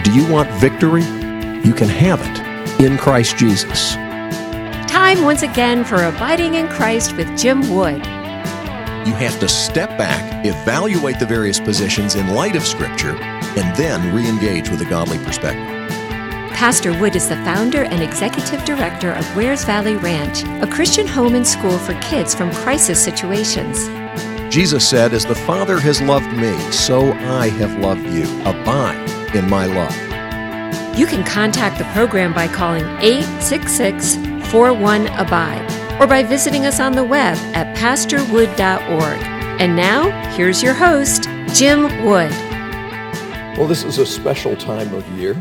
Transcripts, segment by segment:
Do you want victory? You can have it in Christ Jesus. Time once again for Abiding in Christ with Jim Wood. You have to step back, evaluate the various positions in light of Scripture, and then re-engage with a godly perspective. Pastor Wood is the founder and executive director of Wares Valley Ranch, a Christian home and school for kids from crisis situations. Jesus said, "As the Father has loved me, so I have loved you. Abide in my love." You can contact the program by calling 866-41-ABIDE or by visiting us on the web at pastorwood.org. And now, here's your host, Jim Wood. Well, this is a special time of year.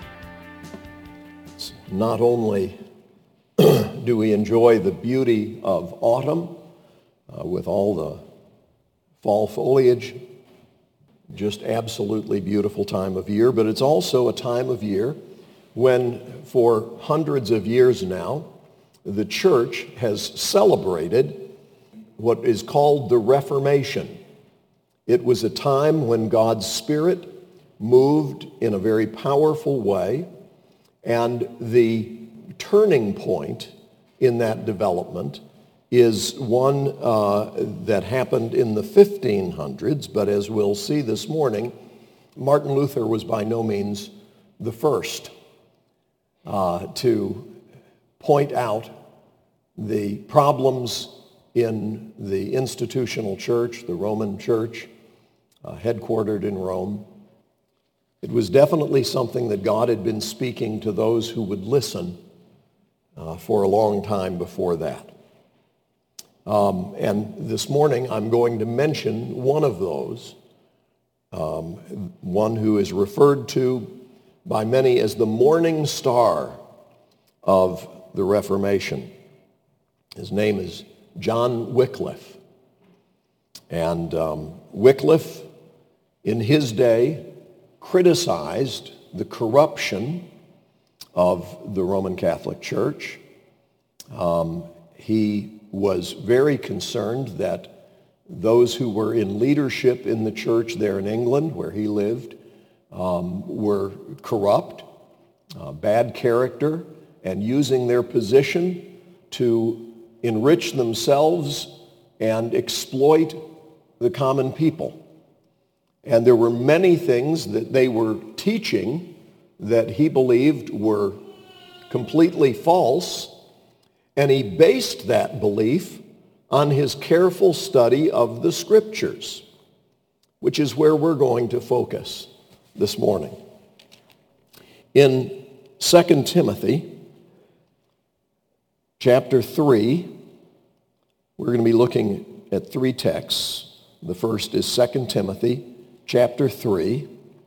Not only do we enjoy the beauty of autumn with all the fall foliage, just absolutely beautiful time of year, but it's also a time of year when, for hundreds of years now, the church has celebrated what is called the Reformation. It was a time when God's Spirit moved in a very powerful way, and the turning point in that development is one that happened in the 1500s, but as we'll see this morning, Martin Luther was by no means the first to point out the problems in the institutional church, the Roman church, headquartered in Rome. It was definitely something that God had been speaking to those who would listen for a long time before that. And this morning I'm going to mention one of those, one who is referred to by many as the morning star of the Reformation. His name is John Wycliffe. And Wycliffe, in his day, criticized the corruption of the Roman Catholic Church. He was very concerned that those who were in leadership in the church there in England, where he lived, were corrupt, bad character, and using their position to enrich themselves and exploit the common people. And there were many things that they were teaching that he believed were completely false, and he based that belief on his careful study of the Scriptures, which is where we're going to focus this morning. In 2 Timothy chapter 3, we're going to be looking at three texts. The first is 2 Timothy chapter 3,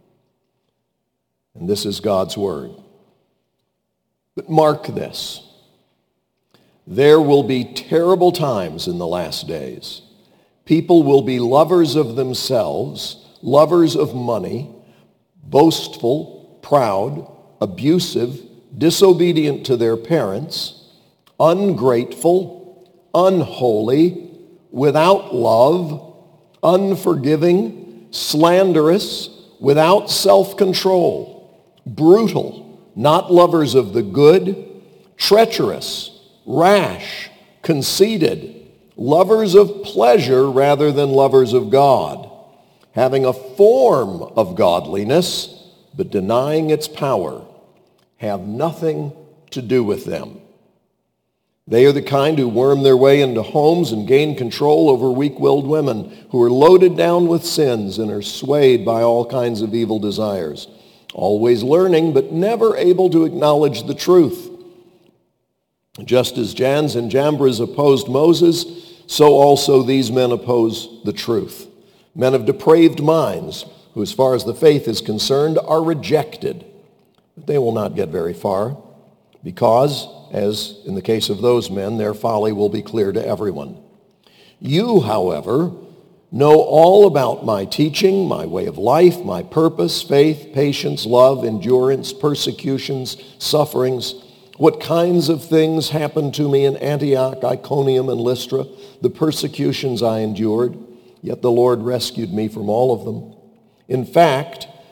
and this is God's word. But mark this: there will be terrible times in the last days. People will be lovers of themselves, lovers of money, boastful, proud, abusive, disobedient to their parents, ungrateful, unholy, without love, unforgiving, slanderous, without self-control, brutal, not lovers of the good, treacherous, rash, conceited, lovers of pleasure rather than lovers of God, having a form of godliness, but denying its power. Have nothing to do with them. They are the kind who worm their way into homes and gain control over weak-willed women who are loaded down with sins and are swayed by all kinds of evil desires, always learning but never able to acknowledge the truth. Just as Jannes and Jambres opposed Moses, so also these men oppose the truth. Men of depraved minds, who as far as the faith is concerned are rejected. But they will not get very far, because, as in the case of those men, their folly will be clear to everyone. You, however, know all about my teaching, my way of life, my purpose, faith, patience, love, endurance, persecutions, sufferings, what kinds of things happened to me in Antioch, Iconium, and Lystra, the persecutions I endured, yet the Lord rescued me from all of them. In fact,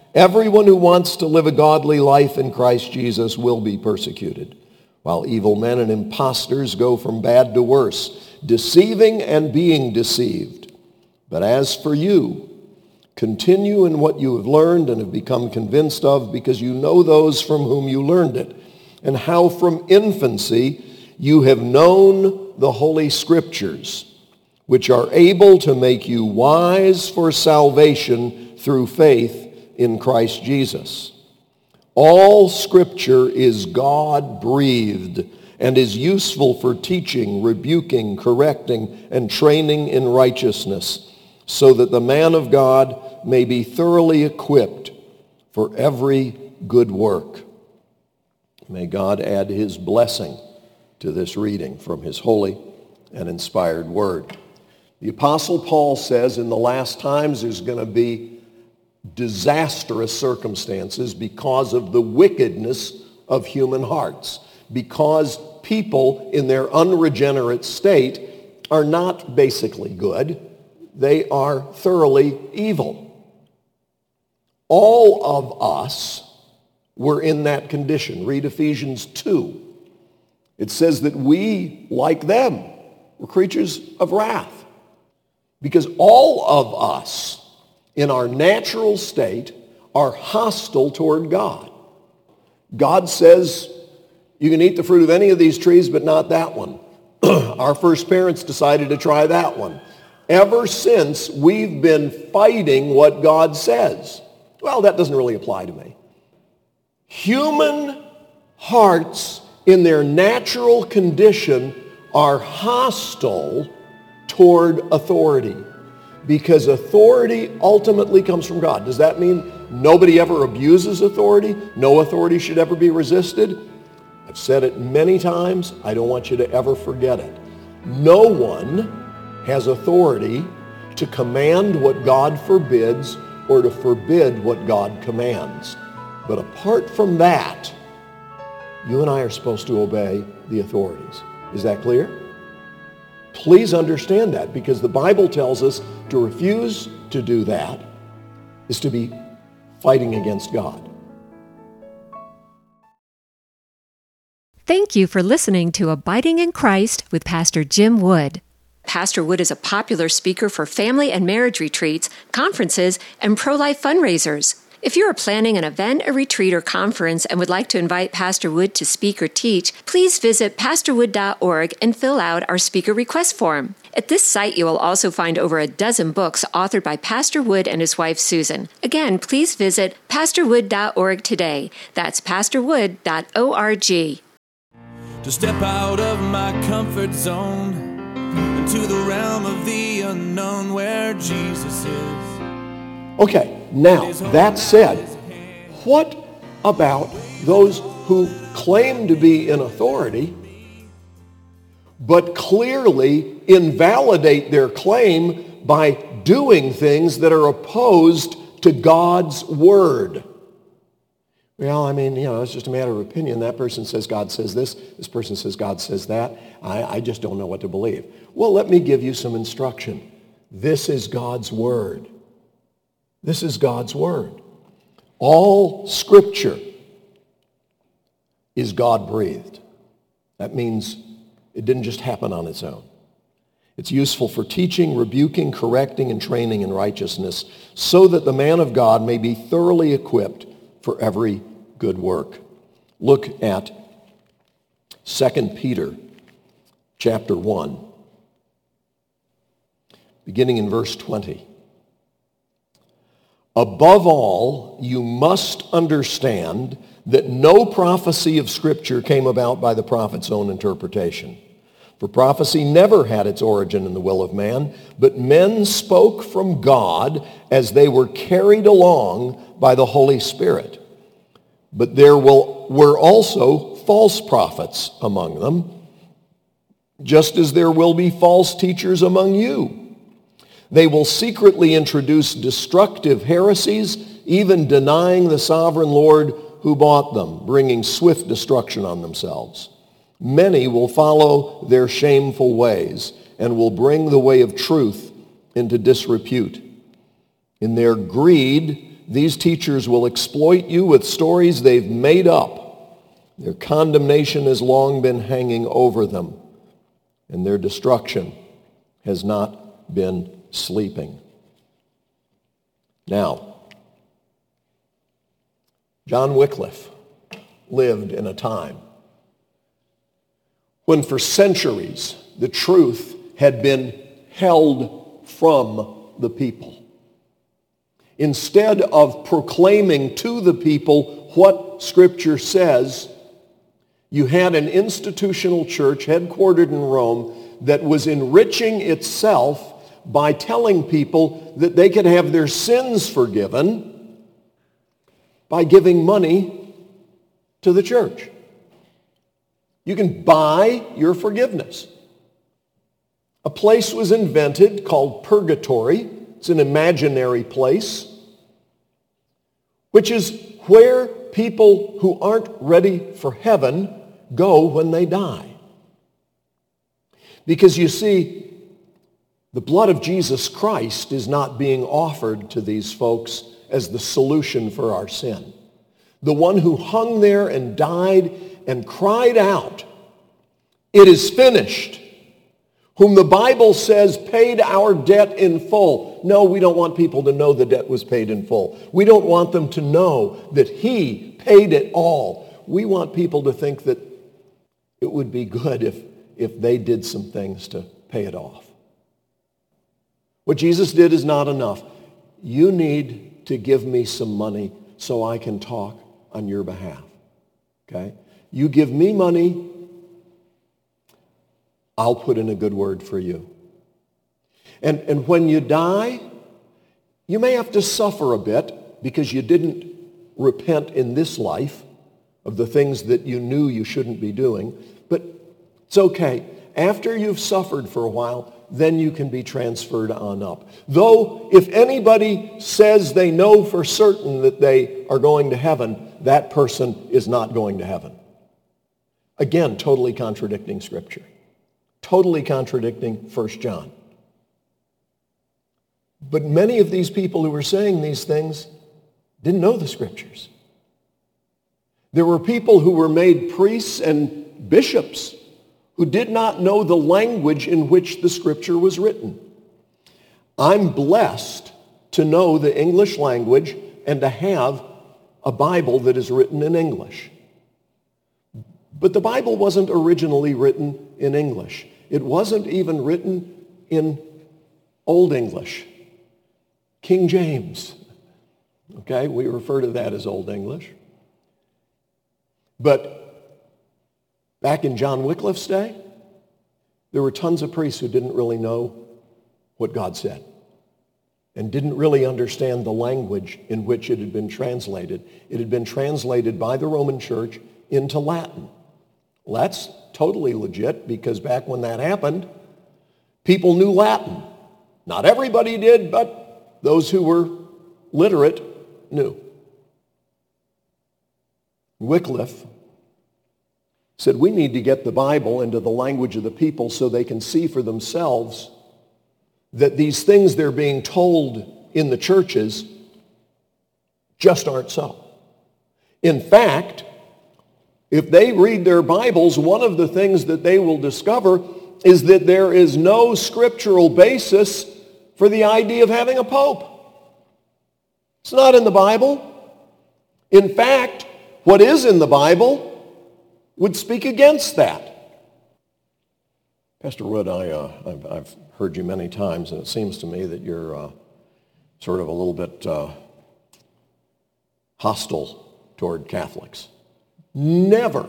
Everyone who wants to live a godly life in Christ Jesus will be persecuted, while evil men and impostors go from bad to worse, deceiving and being deceived. But as for you, continue in what you have learned and have become convinced of, because you know those from whom you learned it, and how from infancy you have known the Holy Scriptures, which are able to make you wise for salvation through faith in Christ Jesus. All Scripture is God-breathed and is useful for teaching, rebuking, correcting, and training in righteousness, so that the man of God may be thoroughly equipped for every good work. May God add his blessing to this reading from his holy and inspired word. The Apostle Paul says in the last times there's going to be disastrous circumstances because of the wickedness of human hearts, because people in their unregenerate state are not basically good. They are thoroughly evil. All of us were in that condition. Read Ephesians 2. It says that we, like them, were creatures of wrath. Because all of us, in our natural state, are hostile toward God. God says, you can eat the fruit of any of these trees, but not that one. Our first parents decided to try that one. Ever since, we've been fighting what God says. Well, that doesn't really apply to me. Human hearts in their natural condition are hostile toward authority, because authority ultimately comes from God. Does that mean nobody ever abuses authority? No authority should ever be resisted? I've said it many times. I don't want you to ever forget it. No one has authority to command what God forbids or to forbid what God commands. But apart from that, you and I are supposed to obey the authorities. Is that clear? Please understand that, because the Bible tells us to refuse to do that is to be fighting against God. Thank you for listening to Abiding in Christ with Pastor Jim Wood. Pastor Wood is a popular speaker for family and marriage retreats, conferences, and pro-life fundraisers. If you are planning an event, a retreat, or conference and would like to invite Pastor Wood to speak or teach, please visit pastorwood.org and fill out our speaker request form. At this site, you will also find over a dozen books authored by Pastor Wood and his wife, Susan. Again, please visit pastorwood.org today. That's pastorwood.org. To step out of my comfort zone into the realm of the unknown where Jesus is. Okay, now, that said, what about those who claim to be in authority but clearly invalidate their claim by doing things that are opposed to God's word? Well, I mean, it's just a matter of opinion. That person says God says this. This person says God says that. I just don't know what to believe. Well, let me give you some instruction. This is God's word. This is God's word. All Scripture is God-breathed. That means it didn't just happen on its own. It's useful for teaching, rebuking, correcting, and training in righteousness, so that the man of God may be thoroughly equipped for every good work. Look at 2 Peter chapter 1, beginning in verse 20. Above all, you must understand that no prophecy of Scripture came about by the prophet's own interpretation. For prophecy never had its origin in the will of man, but men spoke from God as they were carried along by the Holy Spirit. But there were also false prophets among them, just as there will be false teachers among you. They will secretly introduce destructive heresies, even denying the sovereign Lord who bought them, bringing swift destruction on themselves. Many will follow their shameful ways and will bring the way of truth into disrepute. In their greed, These teachers will exploit you with stories they've made up. Their condemnation has long been hanging over them, and their destruction has not been sleeping. Now, John Wycliffe lived in a time when for centuries the truth had been held from the people. Instead of proclaiming to the people what Scripture says, you had an institutional church headquartered in Rome that was enriching itself by telling people that they could have their sins forgiven by giving money to the church. You can buy your forgiveness. A place was invented called purgatory. It's an imaginary place, which is where people who aren't ready for heaven go when they die. Because you see, the blood of Jesus Christ is not being offered to these folks as the solution for our sin. The one who hung there and died and cried out, "It is finished," whom the Bible says paid our debt in full. No, we don't want people to know the debt was paid in full. We don't want them to know that he paid it all. We want people to think that it would be good if they did some things to pay it off. What Jesus did is not enough. You need to give me some money so I can talk on your behalf. Okay? You give me money, I'll put in a good word for you. And when you die, you may have to suffer a bit because you didn't repent in this life of the things that you knew you shouldn't be doing. But it's okay. After you've suffered for a while, then you can be transferred on up. Though if anybody says they know for certain that they are going to heaven, that person is not going to heaven. Again, totally contradicting Scripture. Totally contradicting 1 John. But many of these people who were saying these things didn't know the Scriptures. There were people who were made priests and bishops who did not know the language in which the Scripture was written. I'm blessed to know the English language and to have a Bible that is written in English. But the Bible wasn't originally written in English. It wasn't even written in Old English, King James. Okay, we refer to that as Old English. But back in John Wycliffe's day, there were tons of priests who didn't really know what God said and didn't really understand the language in which it had been translated. It had been translated by the Roman Church into Latin. Well, that's totally legit because back when that happened, people knew Latin. Not everybody did, but those who were literate knew. Wycliffe said, we need to get the Bible into the language of the people so they can see for themselves that these things they're being told in the churches just aren't so. In fact, if they read their Bibles, one of the things that they will discover is that there is no scriptural basis for the idea of having a pope. It's not in the Bible. In fact, what is in the Bible would speak against that. Pastor Wood, I've heard you many times, and it seems to me that you're sort of a little bit hostile toward Catholics. Never.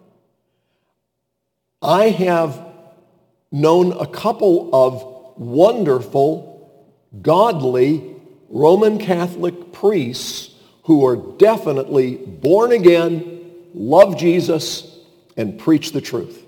I have known a couple of wonderful, godly Roman Catholic priests who are definitely born again, love Jesus, and preach the truth.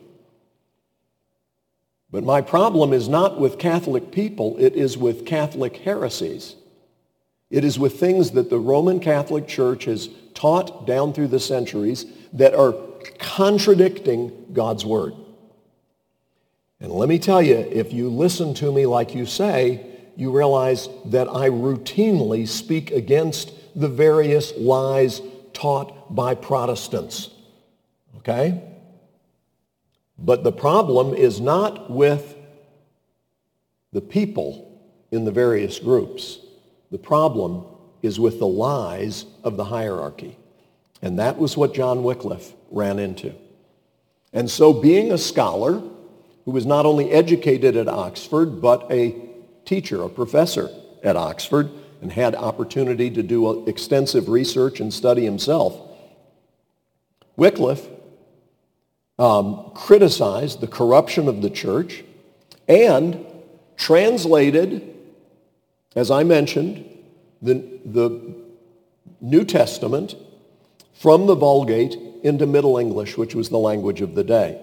But my problem is not with Catholic people, it is with Catholic heresies. It is with things that the Roman Catholic Church has taught down through the centuries that are contradicting God's Word. And let me tell you, if you listen to me like you say, you realize that I routinely speak against the various lies taught by Protestants. Okay? But the problem is not with the people in the various groups. The problem is with the lies of the hierarchy. And that was what John Wycliffe ran into. And so being a scholar who was not only educated at Oxford, but a teacher, a professor at Oxford, and had opportunity to do extensive research and study himself, Wycliffe criticized the corruption of the church and translated, as I mentioned, the New Testament from the Vulgate into Middle English, which was the language of the day.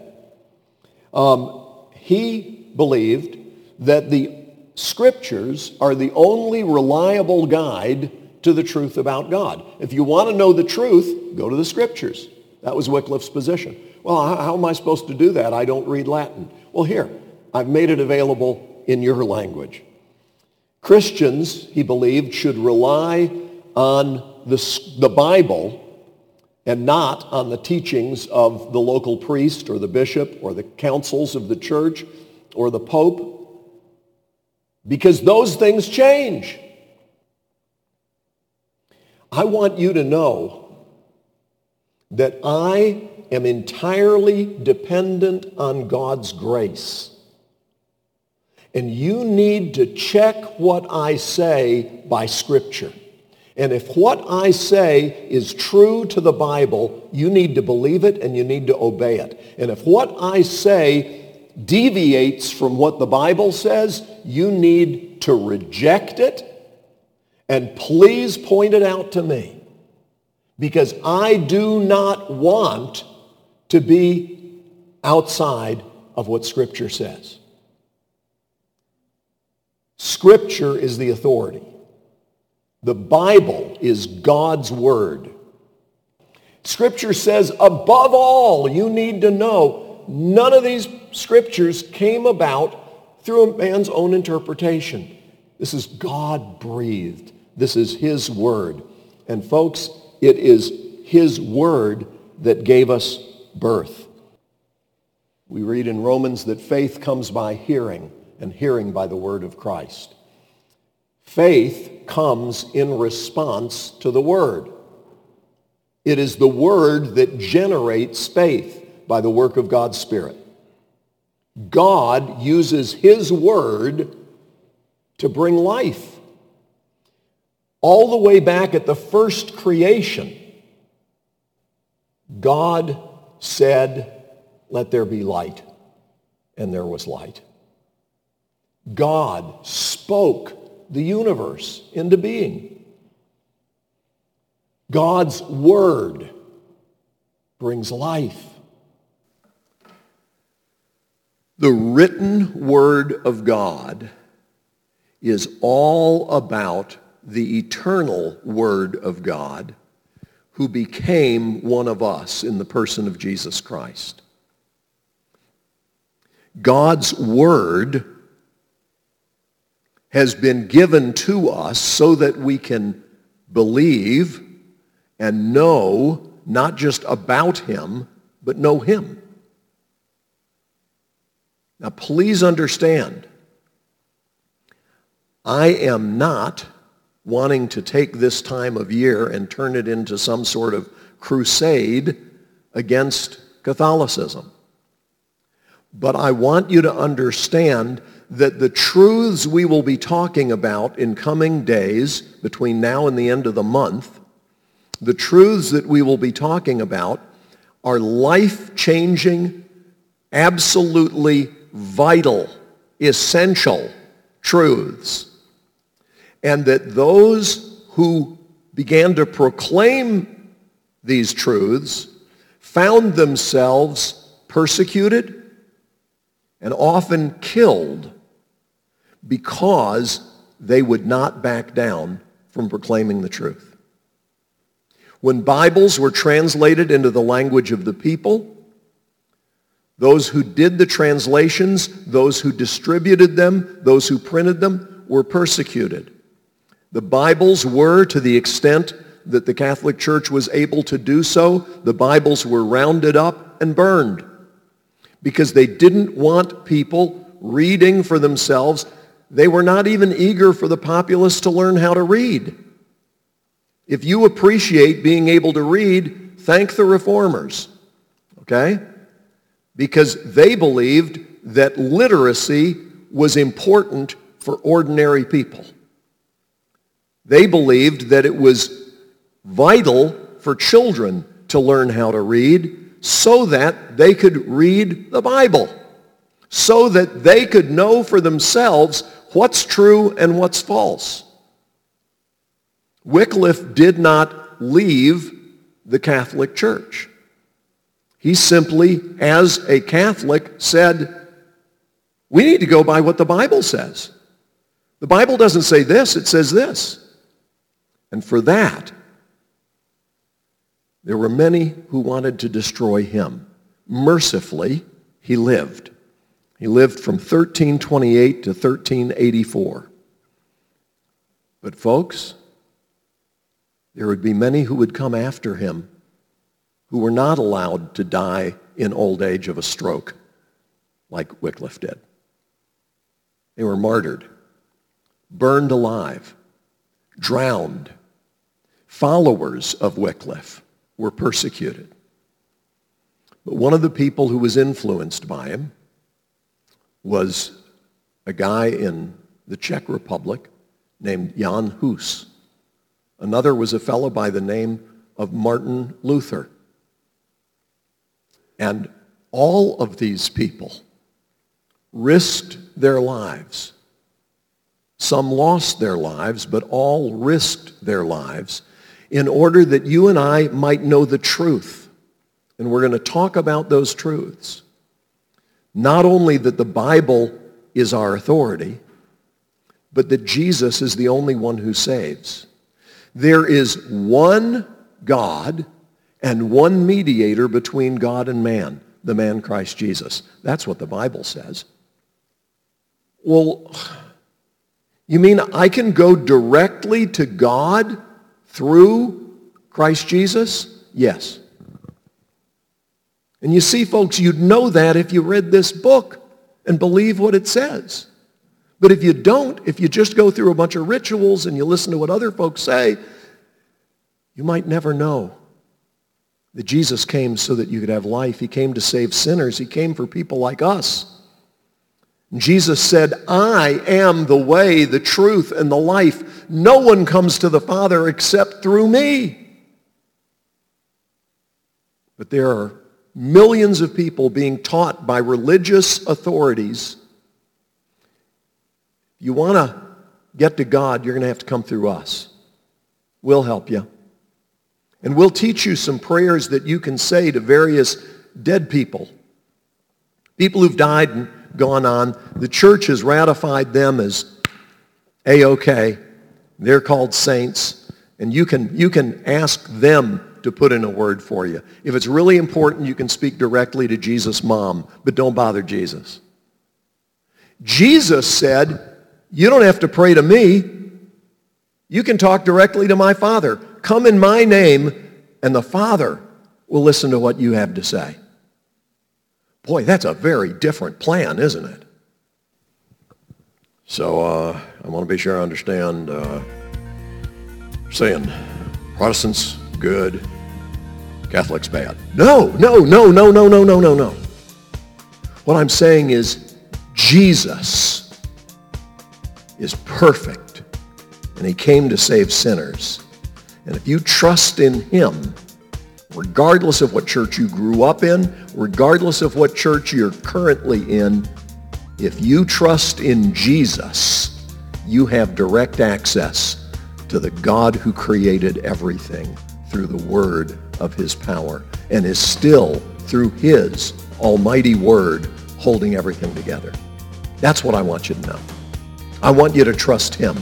He believed that the Scriptures are the only reliable guide to the truth about God. If you want to know the truth, go to the Scriptures. That was Wycliffe's position. Well, how am I supposed to do that? I don't read Latin. Well, here, I've made it available in your language. Christians, he believed, should rely on the Bible and not on the teachings of the local priest or the bishop or the councils of the church or the pope, because those things change. I want you to know that I am entirely dependent on God's grace. And you need to check what I say by Scripture. And if what I say is true to the Bible, you need to believe it and you need to obey it. And if what I say deviates from what the Bible says, you need to reject it, and please point it out to me, because I do not want to be outside of what Scripture says. Scripture is the authority. The Bible is God's Word. Scripture says, above all, you need to know, none of these Scriptures came about through a man's own interpretation. This is God-breathed. This is His Word. And folks, it is His Word that gave us birth. We read in Romans that faith comes by hearing, and hearing by the Word of Christ. Faith comes in response to the Word. It is the Word that generates faith by the work of God's Spirit. God uses His Word to bring life. All the way back at the first creation, God said, "Let there be light," and there was light. God spoke the universe into being. God's Word brings life. The written Word of God is all about the eternal Word of God, who became one of us in the person of Jesus Christ. God's Word has been given to us so that we can believe and know not just about Him, but know Him. Now, please understand, I am not wanting to take this time of year and turn it into some sort of crusade against Catholicism. But I want you to understand that the truths we will be talking about in coming days, between now and the end of the month, the truths that we will be talking about are life-changing, absolutely vital, essential truths. And that those who began to proclaim these truths found themselves persecuted and often killed because they would not back down from proclaiming the truth. When Bibles were translated into the language of the people, those who did the translations, those who distributed them, those who printed them, were persecuted. The Bibles were, to the extent that the Catholic Church was able to do so, the Bibles were rounded up and burned because they didn't want people reading for themselves. They were not even eager for the populace to learn how to read. If you appreciate being able to read, thank the Reformers, okay? Because they believed that literacy was important for ordinary people. They believed that it was vital for children to learn how to read so that they could read the Bible, so that they could know for themselves what's true and what's false. Wycliffe did not leave the Catholic Church. He simply, as a Catholic, said, we need to go by what the Bible says. The Bible doesn't say this, it says this. And for that, there were many who wanted to destroy him. Mercifully, he lived. He lived from 1328 to 1384. But folks, there would be many who would come after him who were not allowed to die in old age of a stroke like Wycliffe did. They were martyred, burned alive, drowned. Followers of Wycliffe were persecuted. But one of the people who was influenced by him was a guy in the Czech Republic named Jan Hus. Another was a fellow by the name of Martin Luther. And all of these people risked their lives. Some lost their lives, but all risked their lives in order that you and I might know the truth. And we're going to talk about those truths. Not only that the Bible is our authority, but that Jesus is the only one who saves. There is one God and one mediator between God and man, the man Christ Jesus. That's what the Bible says. Well, you mean I can go directly to God through Christ Jesus? Yes. And you see, folks, you'd know that if you read this book and believe what it says. But if you don't, if you just go through a bunch of rituals and you listen to what other folks say, you might never know that Jesus came so that you could have life. He came to save sinners. He came for people like us. And Jesus said, I am the way, the truth, and the life. No one comes to the Father except through me. But there are millions of people being taught by religious authorities. If you want to get to God, you're going to have to come through us. We'll help you. And we'll teach you some prayers that you can say to various dead people. People who've died and gone on. The church has ratified them as A-OK. They're called saints. And you can ask them to put in a word for you. If it's really important, you can speak directly to Jesus' mom, but don't bother Jesus. Jesus said, you don't have to pray to me. You can talk directly to my Father. Come in my name, and the Father will listen to what you have to say. Boy, that's a very different plan, isn't it? So I want to be sure I understand saying Protestants good, Catholics bad. No. What I'm saying is Jesus is perfect, and he came to save sinners. And if you trust in him, regardless of what church you grew up in, regardless of what church you're currently in, if you trust in Jesus, you have direct access to the God who created everything through the word of his power and is still, through his almighty word, holding everything together. That's what I want you to know. I want you to trust him.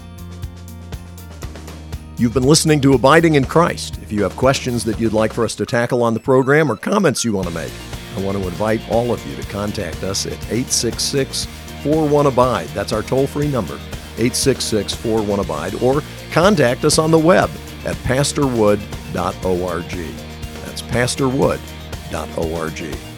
You've been listening to Abiding in Christ. If you have questions that you'd like for us to tackle on the program or comments you want to make, I want to invite all of you to contact us at 866-41-ABIDE. That's our toll-free number, 866-41-ABIDE, or contact us on the web at pastorwood.org. That's pastorwood.org.